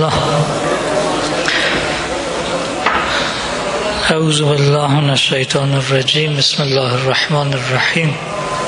اعوذ بالله من الشیطان الرجیم. بسم الله الرحمن الرحیم.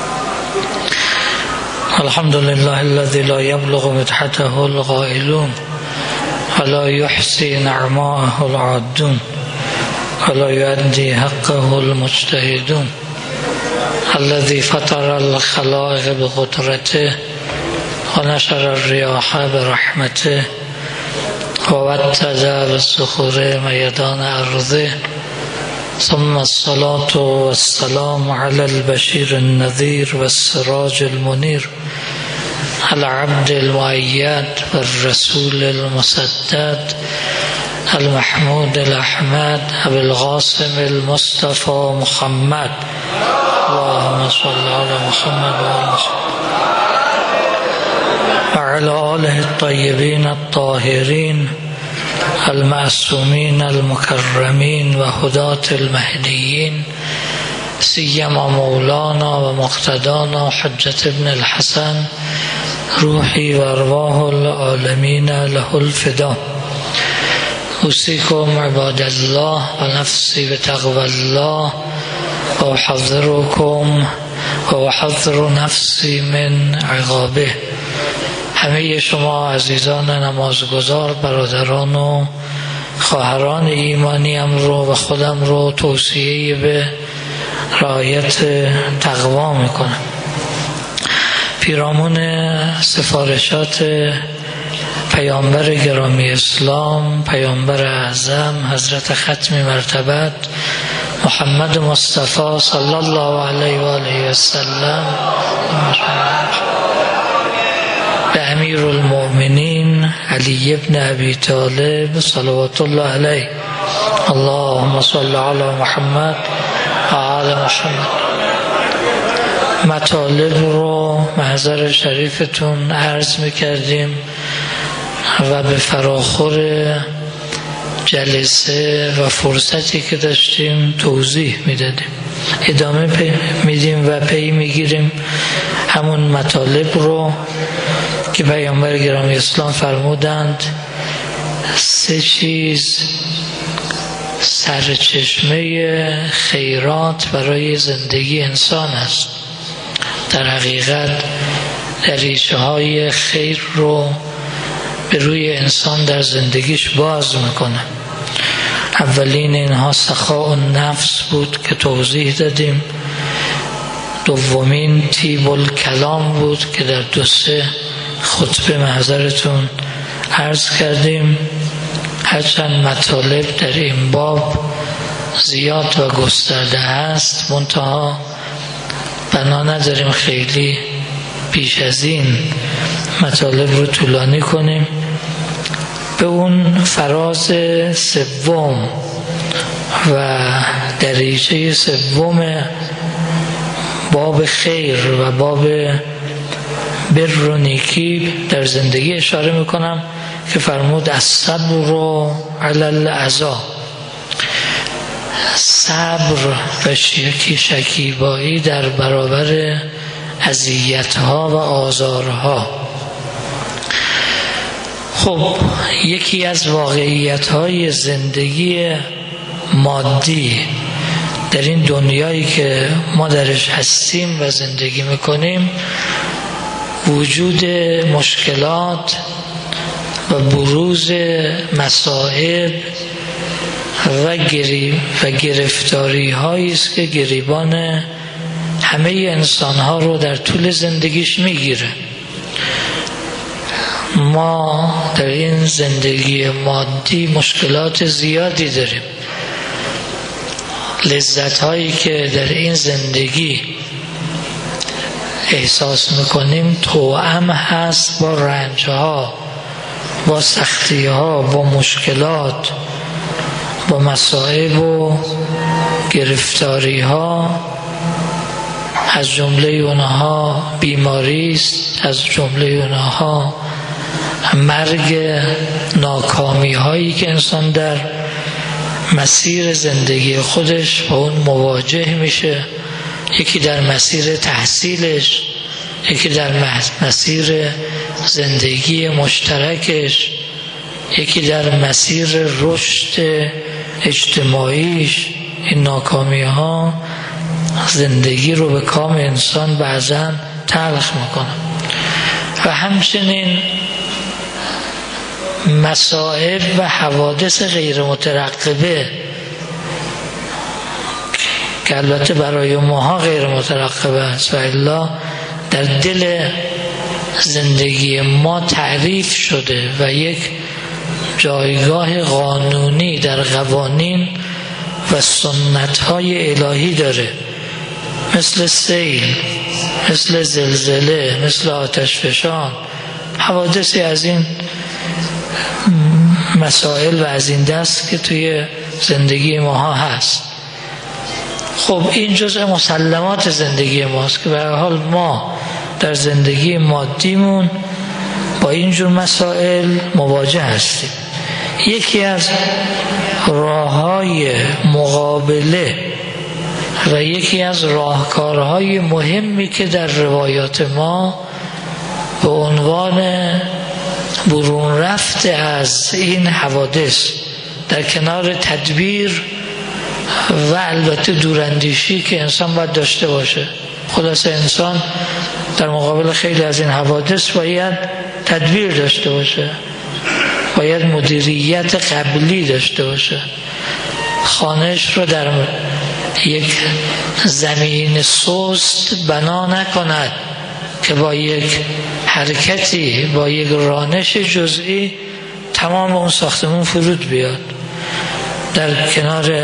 الحمد لله الذي لا يبلغ مدحته القائلون ولا يحصي نعماءه العادون ولا يؤدي حقه المجتهدون الذي فطر الخلائق بقدرته ونشر الرياح برحمته ووتد بالصخور ميدان أرضه ثم الصلاة والسلام على البشير النذير والسراج المنير العبد المؤيد والرسول المسدد المحمود الأحمد أبي القاسم المصطفى محمد. اللهم صل على محمد وعلى آله الطيبين الطاهرين المعصومين المكرمين وهداة المهديين سيما مولانا ومقتدانا حجة ابن الحسن روحي وارواح العالمين له الفداء. أوصيكم عباد الله ونفسي بتقوى الله وأحذركم وأحذر نفسي من عقابه. همه شما عزیزان نمازگزار، برادران و خواهران ایمانیم رو و خودم رو توصیه به رعایت تقوا میکنم. پیرامون سفارشات پیامبر گرامی اسلام، پیامبر اعظم حضرت ختم مرتبت محمد مصطفی صلی الله علیه و آله و سلم، به امیر المؤمنین علی ابن ابی طالب صلوات الله علیه، اللهم صل علی محمد و آل محمد. مطالب رو محضر شریفتون عرض میکردیم و به فراخور جلسه و فرصتی که داشتیم توضیح میدادیم. ادامه میدیم و پی میگیریم همون مطالب رو که پیامبر گرامی اسلام فرمودند 3 چیز سرچشمه خیرات برای زندگی انسان است. در حقیقت دریچه های خیر رو به روی انسان در زندگیش باز میکنه. اولین اینها سخاء النفس بود که توضیح دادیم. دومین طیب الکلام بود که در 2-3 خطبه محضرتون عرض کردیم. هرچند مطالب در این باب زیاد و گسترده هست، منتها بنا نداریم خیلی بیش از این مطالب رو طولانی کنیم. به اون فراز سوم و دریچه سوم باب خیر و باب بر و نیکی در زندگی اشاره میکنم که فرمود الصبر علی الاذی، صبر و شکیبایی در برابر اذیت‌ها و آزارها. خب یکی از واقعیت‌های زندگی مادی در این دنیایی که ما درش هستیم و زندگی میکنیم وجود مشکلات و بروز مصائب و گرفتاری هایی است که گریبان همه انسان ها رو در طول زندگیش میگیره. ما در این زندگی مادی مشکلات زیادی داریم. لذت هایی که در این زندگی احساس میکنیم توأم هست با رنج ها، با سختی ها، با مشکلات، با مصائب و گرفتاری ها. از جمله اونها بیماری است، از جمله اونها مرگ، ناکامی هایی که انسان در مسیر زندگی خودش با اون مواجه میشه. یکی در مسیر تحصیلش، یکی در مسیر زندگی مشترکش، یکی در مسیر رشد اجتماعیش، این ناکامی ها زندگی رو به کام انسان بعضاً تلخ میکنه. و همچنین مصائب و حوادث غیر مترقبه که البته برای ماها غیر مترقبه است و الا در دل زندگی ما تعریف شده و یک جایگاه قانونی در قوانین و سنت‌های الهی داره، مثل سیل، مثل زلزله، مثل آتشفشان، حوادثی از این مسائل و از این دست که توی زندگی ماها هست. خب این جزء مسلمات زندگی ماست که به هر حال ما در زندگی مادیمون با اینجور مسائل مواجه هستیم. یکی از راه‌های مقابله و یکی از راهکارهای مهمی که در روایات ما به عنوان برون رفته از این حوادث در کنار تدبیر و البته دوراندیشی که انسان باید داشته باشه. خلاصه انسان در مقابل خیلی از این حوادث باید تدبیر داشته باشه، باید مدیریت قبلی داشته باشه، خانه‌اش رو در یک زمین سست بنا نکند که با یک حرکتی، با یک رانش جزئی تمام اون ساختمون فرود بیاد. در کنار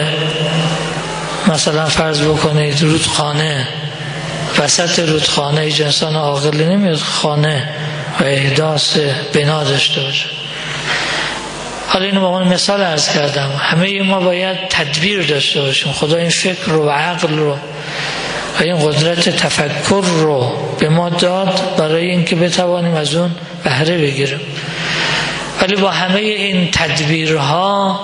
مثلا فرض بکنید رودخانه، وسط رودخانه هیچ انسان عاقلی نمیاد خانه و احداث بنا داشته باشه. حالا اینو با من مثال عرض کردم. همه ما باید تدبیر داشته باشیم. خدا این فکر رو و عقل رو و این قدرت تفکر رو به ما داد برای اینکه بتوانیم از اون بهره بگیریم. ولی با همه این تدبیرها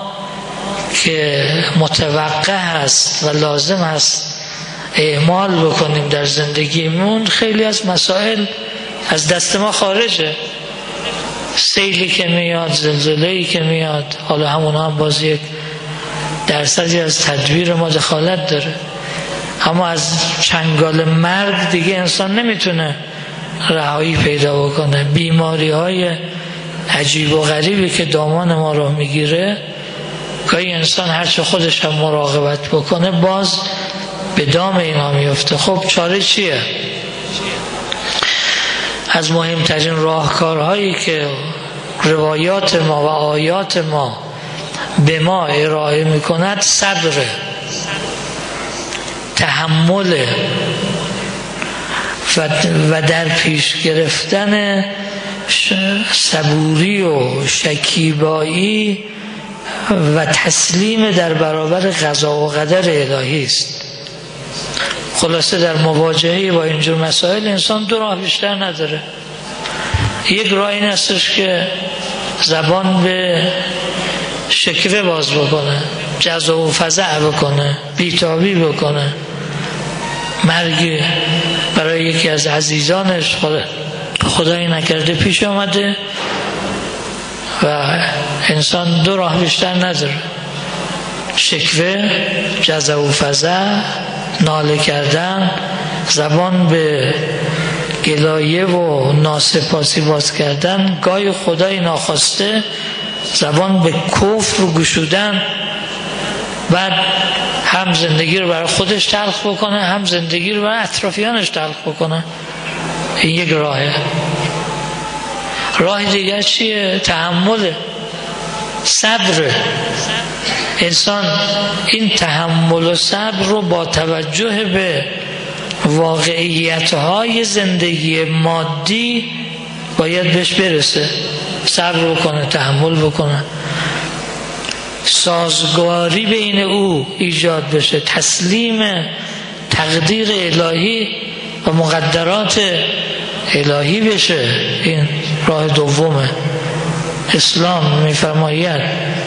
که متوقع هست و لازم هست اعمال بکنیم در زندگیمون، خیلی از مسائل از دست ما خارجه. سیلی که میاد، زلزله‌ای که میاد، حالا همونا هم باز یک درصدی از تدبیر ما دخالت داره، اما از چنگال مرگ دیگه انسان نمیتونه رهایی پیدا بکنه. بیماری های عجیب و غریبی که دامان ما رو میگیره، گاهی انسان هرچه خودش هم مراقبت بکنه باز به دام اینا میفته. خب چاره چیه؟ از مهمترین راهکارهایی که روایات ما و آیات ما به ما ارائه میکند صبر، تحمل و در پیش گرفتن صبوری و شکیبایی و تسلیم در برابر قضا و قدر الهی است. خلاصه در مواجهه با اینجور مسائل انسان دو راه بیشتر نداره. یک راه این هستش که زبان به شکوه باز بکنه، جزع و فزع بکنه، بیتابی بکنه. مرگ برای یکی از عزیزانش خدایی نکرده پیش آمده و انسان دو راه بیشتر نداره: شکوه، جزع و فزع، ناله کردن، زبان به گلایه و ناسپاسی باز کردن، گاهی خدای ناخواسته زبان به کفر و گشودن، بعد هم زندگی رو برای خودش تلخ بکنه، هم زندگی رو برای اطرافیانش تلخ بکنه. این یک راهه. راه دیگر چیه؟ تحمل، صبر. انسان این تحمل و صبر رو با توجه به واقعیت‌های زندگی مادی باید بهش برسه، صبر بکنه، تحمل بکنه، سازگاری بین او ایجاد بشه، تسلیم تقدیر الهی و مقدرات الهی بشه. این راه دومه. اسلام می‌فرماید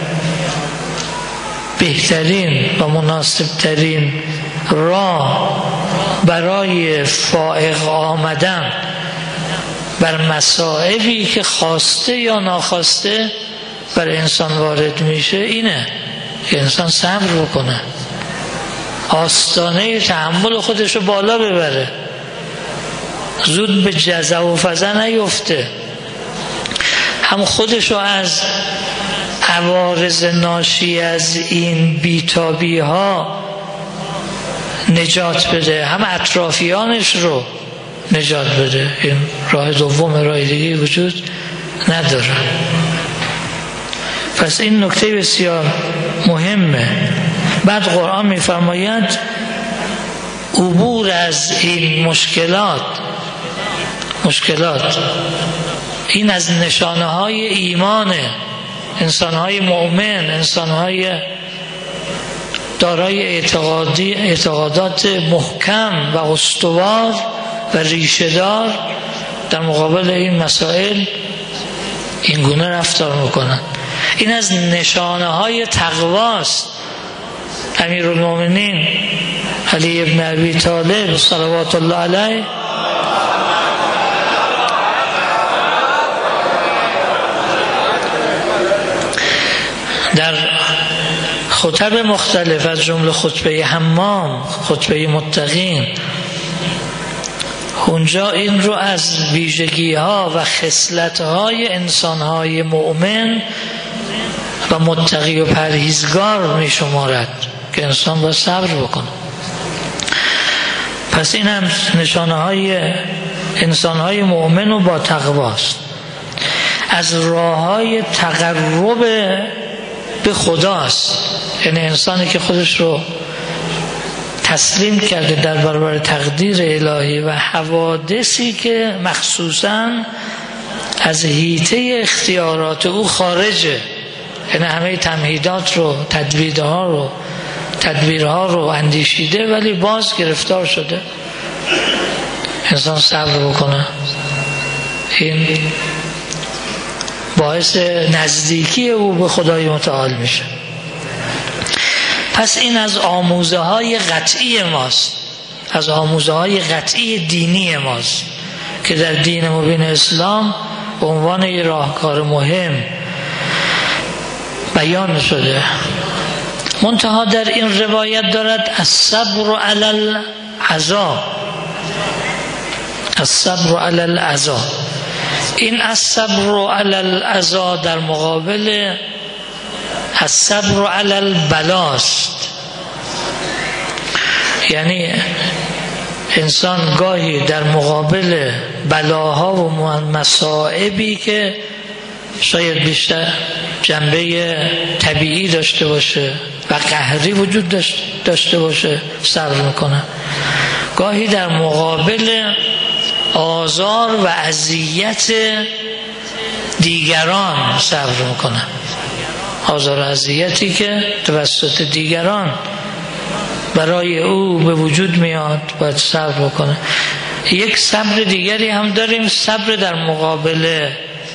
بهترین و مناسبترین راه برای فائق آمدن بر مصائبی که خواسته یا ناخواسته برای انسان وارد میشه اینه که انسان صبر بکنه، آستانه تحمل خودشو بالا ببره، زود به جزع و فزع نیفته، هم خودشو از عوارض ناشی از این بیتابی ها نجات بده، هم اطرافیانش رو نجات بده. این راه دوم، راه دیگه وجود نداره. پس این نکته بسیار مهمه. بعد قرآن میفرماید عبور از این مشکلات این از نشانه های ایمان انسانهای مؤمن، انسانهای دارای اعتقادات محکم و استوار و ریشه‌دار در مقابل این مسائل این گونه رفتار میکنن. این از نشانه های تقواست. امیرالمومنین علی ابن ابی طالب صلوات الله علیه در خطب مختلف از جمله خطبه حمام، خطبه متقین، اونجا این رو از ویژگی ها و خصلت های انسان های مؤمن و متقی و پرهیزگار می شمارد که انسان باید صبر بکنه. پس این هم نشانه های انسان های مؤمن و با تقواست. از راه های تقرب به خداست، یعنی انسانی که خودش رو تسلیم کرده در برابر تقدیر الهی و حوادثی که مخصوصاً از حیطه اختیارات او خارجه، یعنی همه تمهیدات رو، تدبیرها رو اندیشیده ولی باز گرفتار شده. انسان صبر بکنه، این باعث نزدیکی او به خدای متعال میشه. پس این از آموزه های قطعی ماست، از آموزه های قطعی دینی ماست که در دین مبین اسلام به عنوان یک راهکار مهم بیان شده. منتها در این روایت دارد الصبر علی العذاب، الصبر علی العذاب. این الصبر علی العذاب در مقابل الصبر علی البلاست. یعنی انسان گاهی در مقابل بلاها و مصائبی که شاید بیشتر جنبه طبیعی داشته باشه و قهری وجود داشته باشه صبر میکنه. گاهی در مقابل آزار و اذیت دیگران صبر میکنه، آزار و اذیتی که توسط دیگران برای او به وجود میاد باید صبر بکنه. یک صبر دیگری هم داریم، صبر در مقابل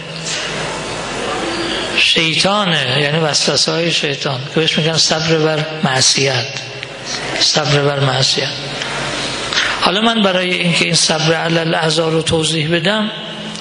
شیطانه، یعنی وسوسه های شیطان که بهش میگن صبر بر معصیت، صبر بر معصیت. حالا من برای اینکه این صبر علی العذاب رو توضیح بدم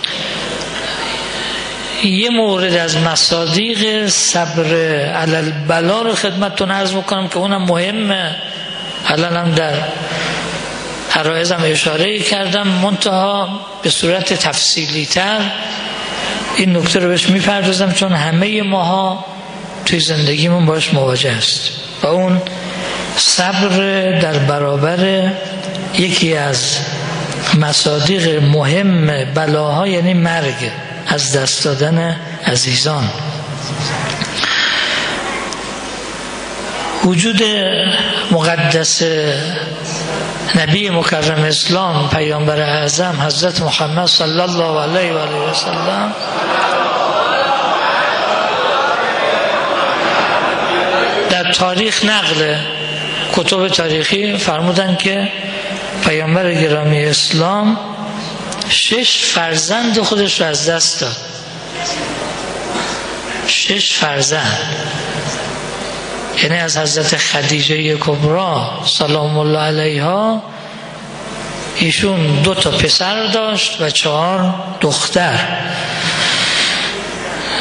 یه مورد از مصادیق صبر علی البلا رو خدمتتون عرض میکنم که اونم مهمه. الان هم در عرایزم اشاره کردم، منتها به صورت تفصیلی تر این نکته رو بهش میپردازم چون همه ماها توی زندگیمون باش مواجه است. و اون صبر در برابر یکی از مصادیق مهم بلاها، یعنی مرگ، از دست دادن عزیزان. وجود مقدس نبی مکرم اسلام پیامبر اعظم حضرت محمد صلی الله علیه و آله و سلم در تاریخ نقل کتب تاریخی فرمودن که پیامبر گرامی اسلام 6 فرزند خودش رو از دست داد. 6 فرزند، یعنی از حضرت خدیجه کبری سلام الله علیها ایشون 2 پسر داشت و 4 دختر.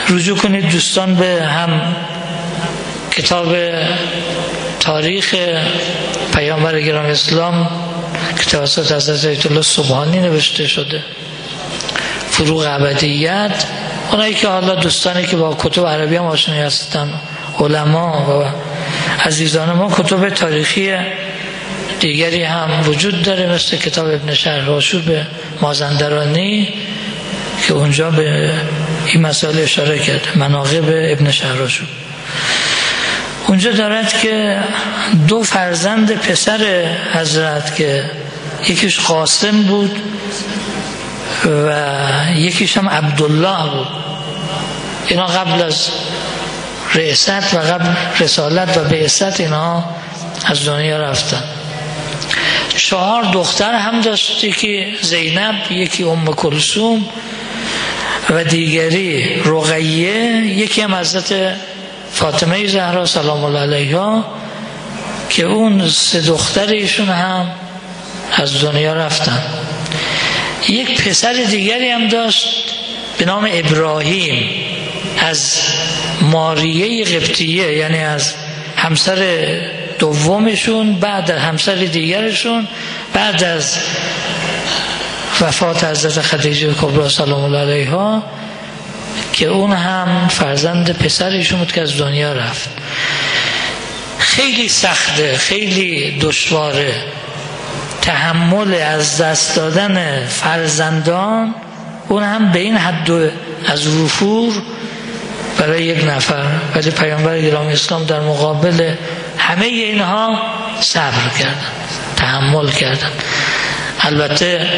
رجوع کنید دوستان به هم کتاب تاریخ پیامبر گرامی اسلام که توسط حضرت آیت الله سبحانی نوشته شده، فروغ ابدیت. اونایی که حالا دوستانی که با کتب عربی هم آشنایی هستن، علما و عزیزان ما، کتب تاریخی دیگری هم وجود داره مثل کتاب ابن شهرآشوب مازندرانی که اونجا به این مسائل اشاره کرده، مناقب ابن شهرآشوب. اونجا دارد که 2 فرزند پسر حضرت که یکیش قاسم بود و یکیش هم عبدالله بود، اینا قبل از رئاست و قبل رسالت و بعثت اینا از دنیا رفتن. 4 دختر هم داشت، یکی زینب، یکی ام کلثوم و دیگری رقیه، یکی هم حضرت فاطمه زهرا سلام الله علیها که اون 3 دختر ایشون هم از دنیا رفتن. یک پسر دیگری هم داشت به نام ابراهیم از ماریه قبطیه، یعنی از همسر دومشون بعد از همسر دیگرشون بعد از وفات حضرت خدیجه کبری سلام الله علیها، که اون هم فرزند پسرشون بود که از دنیا رفت. خیلی سخته، خیلی دشواره تحمل از دست دادن فرزندان، اون هم به این حد از وفور برای یک نفر. ولی پیامبر گرامی اسلام در مقابل همه اینها صبر کردن، تحمل کردن. البته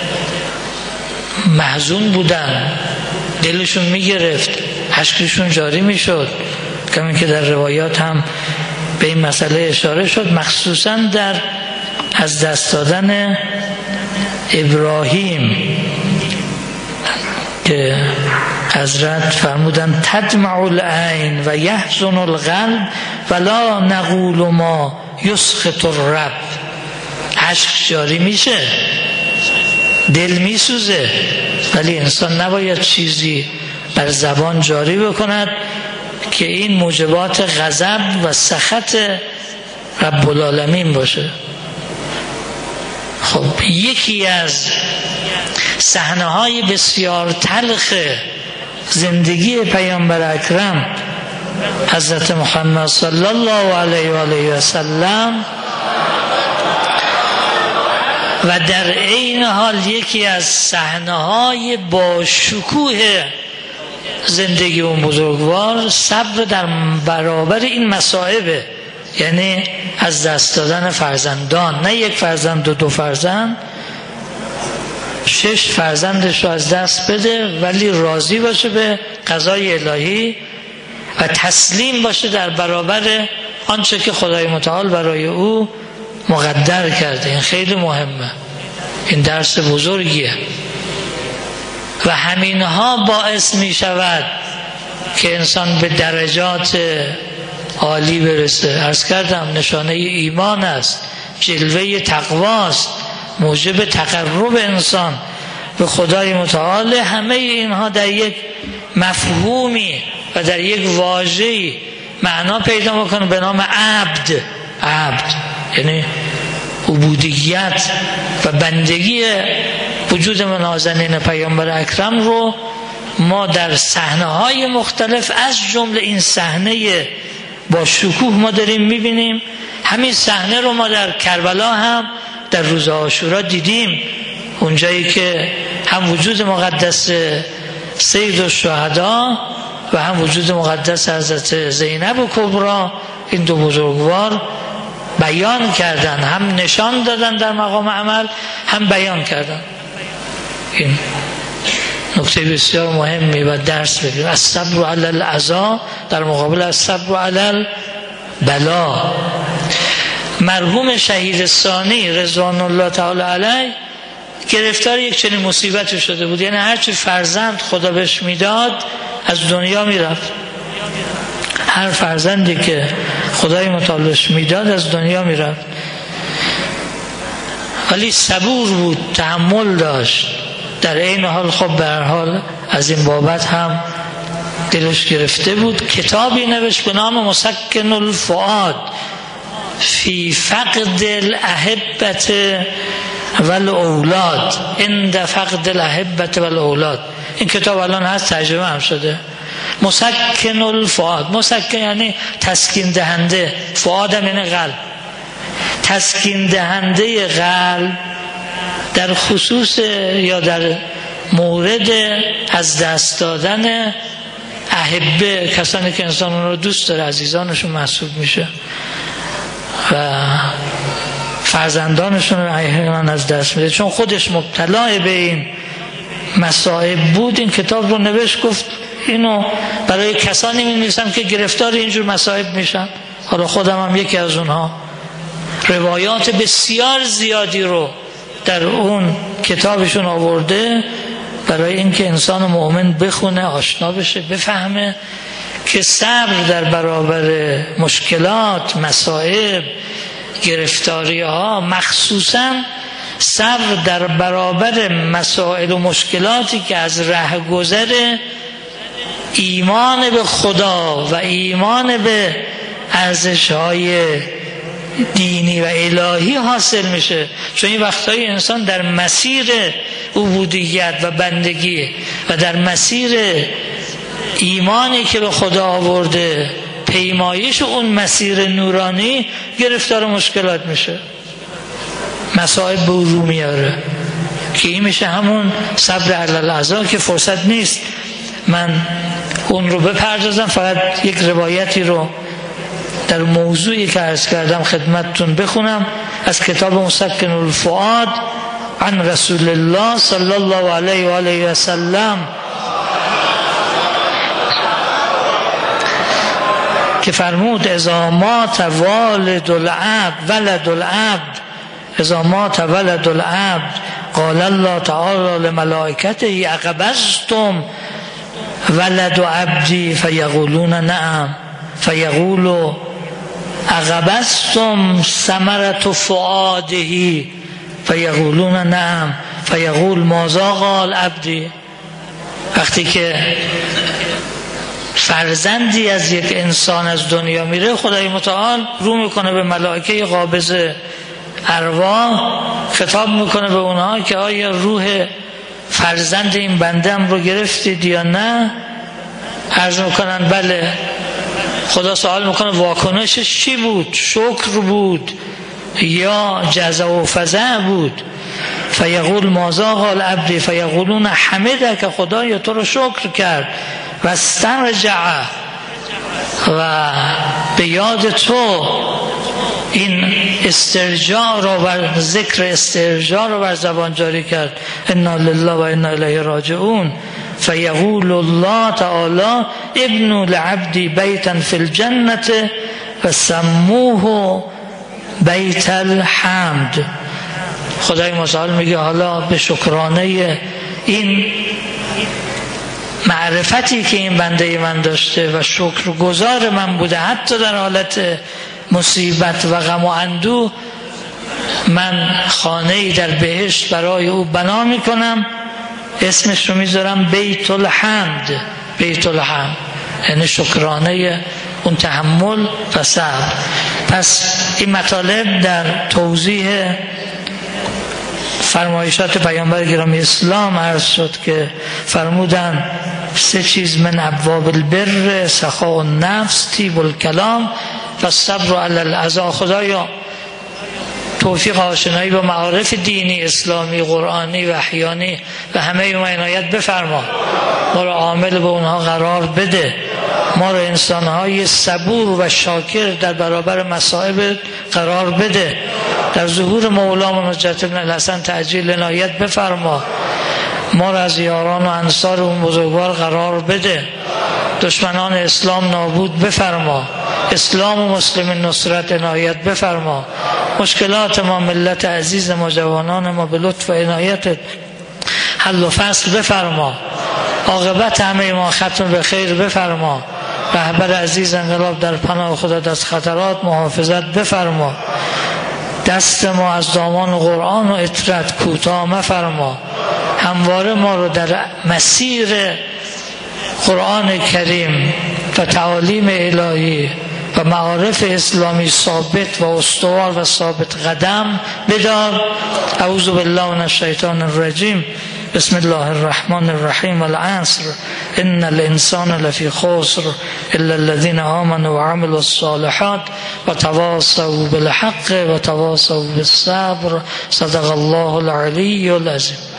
محزون بودن، دلشون میگرفت، اشکشون جاری میشد، کمی که در روایات هم به این مسئله اشاره شد، مخصوصا در از دست دادن ابراهیم که حضرت فرمودن تدمع العین و یحزن القلب ولا نقول ما یسخط الرب. اشک جاری میشه، دل میسوزه، ولی انسان نباید چیزی بر زبان جاری بکند که این موجبات غضب و سخط رب العالمین باشه. خب یکی از صحنه‌های بسیار تلخ زندگی پیامبر اکرم حضرت محمد صلی الله علیه و آله و سلم و در عین حال یکی از صحنه‌های با شکوه زندگی اون بزرگوار، صبر در برابر این مصائب، یعنی از دست دادن فرزندان، نه 1 فرزند و 2 فرزند، 6 فرزندش رو از دست بده ولی راضی باشه به قضای الهی و تسلیم باشه در برابر آنچه که خدای متعال برای او مقدر کرده. این خیلی مهمه، این درس بزرگیه و همینها باعث می شود که انسان به درجات عالی برسه. عرض کردم نشانه ایمان است، جلوه تقواست، موجب تقرب انسان به خدای متعال. همه اینها در یک مفهومی و در یک واژه‌ای معنا پیدا میکنه به نام عبد. عبد یعنی عبودیت و بندگی. وجود نازنین پیامبر اکرم رو ما در صحنه‌های مختلف از جمله این صحنه با شکوه ما داریم میبینیم. همین صحنه رو ما در کربلا هم در روز عاشورا دیدیم، اونجایی که هم وجود مقدس سید الشهدا و هم وجود مقدس حضرت زینب کبری، این 2 بزرگوار بیان کردن، هم نشان دادن در مقام عمل، هم بیان کردن. این نکته بسیار مهمی و درس بگیریم. الصبر علی العزا در مقابل الصبر علی البلا. مرحوم شهید ثانی رضوان الله تعالی علیه گرفتار یک چنین مصیبتی شده بود، یعنی هرچی فرزند خدا بهش میداد از دنیا میرفت. هر فرزندی که خدای متعال بهش میداد از دنیا میرفت، ولی صبور بود، تحمل داشت. در این حال خب به هر حال از این بابت هم دلش گرفته بود، کتابی نوشت به نام مسکن الفؤاد فی فقد الاحبة والاولاد، عند فقد الاحبة والاولاد. این کتاب الان هست، ترجمه هم شده. مسکن الفؤاد، مسکن یعنی تسکین دهنده، فؤاد هم یعنی قلب، تسکین دهنده قلب در خصوص یا در مورد از دست دادن احبه، کسانی که انسان رو دوست داره، عزیزانشون محسوب میشه و فرزندانشون رو احیانا از دست میده. چون خودش مبتلا به این مصائب بود، این کتاب رو نوشت، گفت اینو برای کسانی می‌نویسم که گرفتار اینجور مصائب میشن. حالا خودم هم یکی از اونها. روایات بسیار زیادی رو در اون کتابشون آورده برای اینکه انسان مؤمن بخونه، آشنا بشه، بفهمه که صبر در برابر مشکلات، مصائب، گرفتاری ها، مخصوصا صبر در برابر مسائل و مشکلاتی که از رهگذر ایمان به خدا و ایمان به ارزش‌های دینی و الهی حاصل میشه. چون این وقتایی انسان در مسیر عبودیت و بندگی و در مسیر ایمانی که به خدا آورده، پیمایش اون مسیر نورانی، گرفتار مشکلات میشه، مصائب به او رو میاره که این میشه همون صبر علی الاذی که فرصت نیست من اون رو بپردازم. فقط یک روایتی رو در موضوعی که عرض کردم خدمتتون بخونم از کتاب مسکن الفؤاد عن رسول الله صلی الله علیه و آله و سلم که فرمود اذا مات ولد العبد اذا مات ولد العبد قال الله تعالی لملائکته اقبضتم ولد عبدی فیقولون نعم فیقول اقبضتم ثمرة فؤاده فیقولون نعم فیقول ماذا قال عبدی. وقتی که فرزندی از یک انسان از دنیا میره، خدای متعال رو میکنه به ملائکه قابض ارواح، خطاب میکنه به اونها که آیا روح فرزند این بندم رو گرفتید یا نه؟ عرض میکنن بله. خدا سوال میکنه واکنشش چی بود؟ شکر بود یا جزع و فزع بود؟ فیقول ماذا قال عبدی فیقولون حمده، که خدایا تو رو شکر کرد و استرجع و به یاد تو این استرجاع رو و ذکر استرجاع رو بر زبان جاری کرد، انا لله و انا الیه راجعون. فیقول الله تعالی ابن لعبدی بیتا فی الجنة و سموه بیت الحمد. خدای متعال میگه حالا به شکرانه این معرفتی که این بنده من داشته و شکرگزار من بوده، حتی در حالت مصیبت و غم و اندوه، من خانه‌ای در بهشت برای او بنا میکنم، اسمش رو میذارم بیت الحمد. بیت الحمد یعنی شکرانه اون تحمل و صبر. پس این مطالب در توضیح فرمایشات پیامبر گرامی اسلام عرض شد که فرمودن 3 چیز من ابواب البر سخاء النفس طیب الکلام و صبر علی الاذی. خدایا توفیق آشنایی با معارف دینی اسلامی قرآنی و احیانی و همه ما عنایت بفرما، ما را عامل به اونها قرار بده، ما را انسانهای صبور و شاکر در برابر مصائب قرار بده، در ظهور مولا حجت ابن الحسن تعجیل عنایت بفرما، ما را از یاران و انصار اون بزرگوار قرار بده، دشمنان اسلام نابود بفرما، اسلام و مسلمین نصرت عنایت بفرما، مشکلات ما ملت عزیز ما جوانان ما به لطف و عنایتت حل و فصل بفرما، عاقبت همه ما ختم به خیر بفرما، رهبر عزیز انقلاب در پناه خودت از خطرات محافظت بفرما، دست ما از دامان قرآن و اطرت کوتاه مفرما، همواره ما رو در مسیر قرآن کریم و تعالیم الهی و معارف اسلامی ثابت و استوار و ثابت قدم بدار. اعوذ بالله من الشیطان الرجیم. بسم الله الرحمن الرحیم. والعصر ان الانسان لفی خسر الا الذين آمنوا وعملوا الصالحات وتواصوا بالحق وتواصوا بالصبر. صدق الله العلی العظیم.